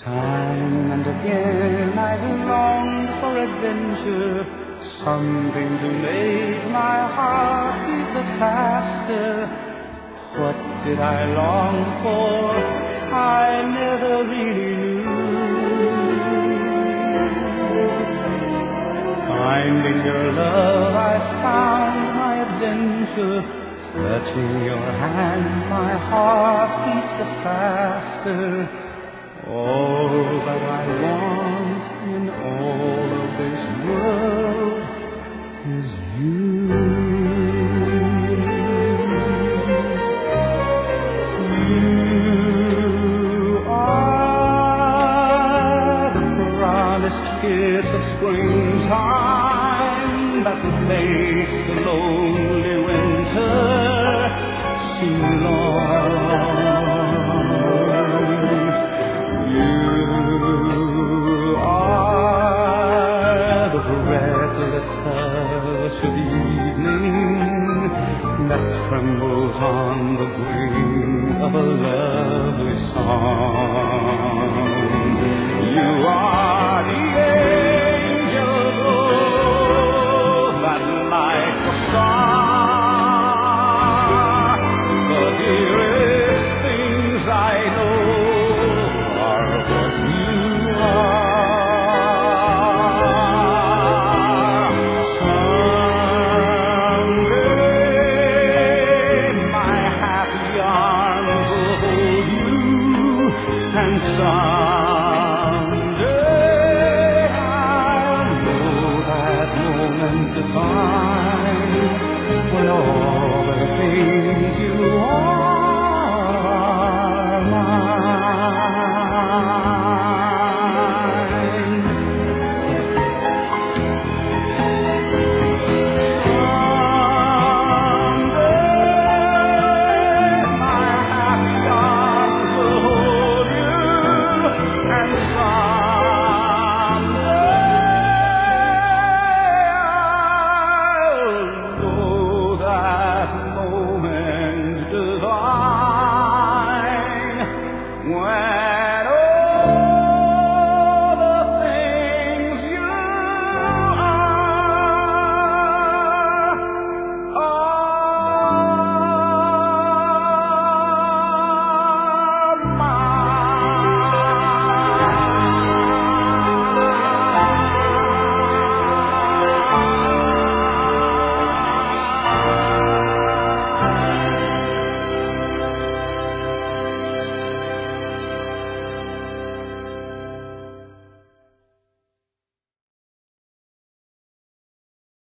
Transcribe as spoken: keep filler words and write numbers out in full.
Time and again I've longed for adventure, something to make my heart beat the faster. What did I long for? I never really knew. Finding your love, I found my adventure. Touching your hand, my heart beats the faster. All that I want in all of this world is you. You are the promised kiss of springtime that makes the lonely winter seem long. That trembles on the wing of a lovely song. You are the angel that lights the star. The dearest things I know are what you are. And